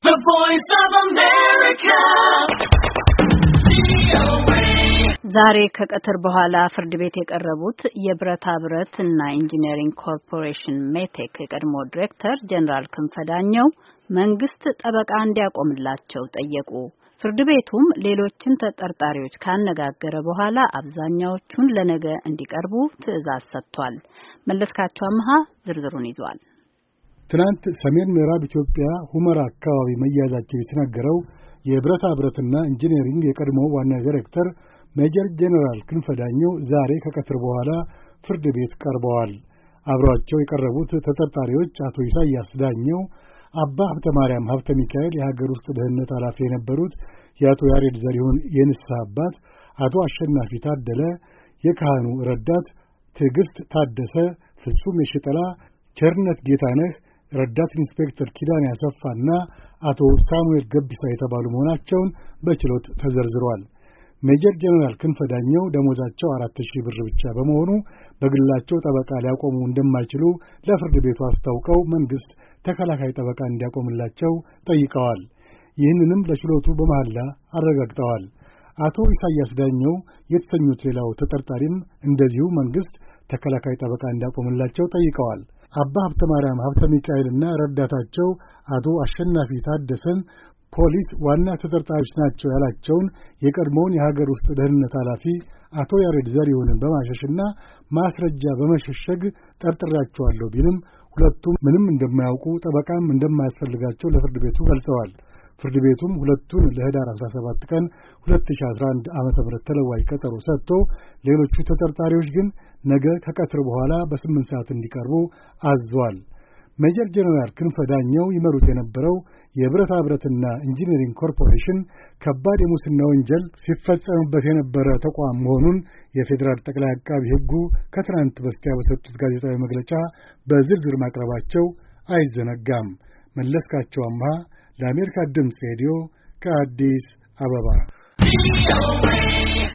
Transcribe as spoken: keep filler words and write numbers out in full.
The Voice of America. ዛሬ ከቀትር በኋላ ፍርድ ቤት የቀረቡት የብረታ ብረት እና ኢንጂነሪንግ ኮርፖሬሽን ሜቴክ የቀድሞ ዲሬክተር ጀነራል ክንፈ ዳኘው መንግስት ጠበቃ እንዲያቆምላቸው ጠየቁ። ፍርድ ቤቱም ሌሎችን ተጠርጣሪዎች ካነጋገረ በኋላ አብዛኛዎቹን ለነገ እንዲቀርቡ ትዕዛዝ ሰጥቷል። መለስካቸው አምሃ ዝርዝሩን ይዟል። ትናንት ሰሜን ምዕራብ ኢትዮጵያ ሁመራ አካባቢ መያዛቸው የተነገረው የብረታ ብረትና ኢንጂነሪንግ የቀድሞ ዋና ዳይሬክተር ሜጀር ጄኔራል ክንፈ ዳኘው ዛሬ ከቀትር በኋላ ፍርድ ቤት ቀርበዋል። አብረዋቸው የቀረቡት ተጠርጣሪዎች አቶ ኢሳያስ ዳኘው፣ አባ ሀብተ ማርያም ሀብተ ሚካኤል የሀገር ውስጥ ደህንነት ኃላፊ የነበሩት የአቶ ያሬድ ዘሪሁን የንስሐ አባት፣ አቶ አሸናፊ ታደለ የካህኑ ረዳት፣ ትዕግስት ታደሰ፣ ፍጹም የሽጠላ፣ ቸርነት ጌታነህ፣ ረዳት ኢንስፔክተር ኪዳን ያሰፋና አቶ ሳሙኤል ገቢሳ የተባሉ መሆናቸውን በችሎት ተዘርዝሯል። ሜጀር ጀነራል ክንፈ ዳኘው ደሞዛቸው አራት ሺህ ብር ብቻ በመሆኑ በግላቸው ጠበቃ ሊያቆሙ እንደማይችሉ ለፍርድ ቤቱ አስታውቀው መንግስት ተከላካይ ጠበቃ እንዲያቆምላቸው ጠይቀዋል። ይህንንም ለችሎቱ በመሐላ አረጋግጠዋል። አቶ ኢሳያስ ዳኘው የተሰኙት ሌላው ተጠርጣሪም እንደዚሁ መንግስት ተከላካይ ጠበቃ እንዲያቆምላቸው ጠይቀዋል። አባ ሀብተ ማርያም ሀብተ ሚካኤልና ረዳታቸው አቶ አሸናፊ ታደሰን ፖሊስ ዋና ተጠርጣሪዎች ናቸው ያላቸውን የቀድሞውን የሀገር ውስጥ ደህንነት ኃላፊ አቶ ያሬድ ዘሪሁንን በማሸሽና ማስረጃ በመሸሸግ ጠርጥሬያቸዋለሁ ቢልም ሁለቱም ምንም እንደማያውቁ ጠበቃም እንደማያስፈልጋቸው ለፍርድ ቤቱ ገልጸዋል። ፍርድ ቤቱም ሁለቱን ለህዳር አስራ ሰባት ቀን ሁለት ሺህ አስራ አንድ ዓመተ ምህረት ተለዋጭ ቀጠሮ ሰጥቶ ሌሎቹ ተጠርጣሪዎች ግን ነገ ከቀትር በኋላ በስምንት ሰዓት እንዲቀርቡ አዟል። ሜጀር ጀነራል ክንፈ ዳኘው ይመሩት የነበረው የብረታ ብረትና ኢንጂነሪንግ ኮርፖሬሽን ከባድ የሙስና ወንጀል ሲፈጸምበት የነበረ ተቋም መሆኑን የፌዴራል ጠቅላይ አቃቢ ሕጉ ከትናንት በስቲያ በሰጡት ጋዜጣዊ መግለጫ በዝርዝር ማቅረባቸው አይዘነጋም። መለስካቸው አምሃ ለአሜሪካ ድምፅ ሬዲዮ ከአዲስ አበባ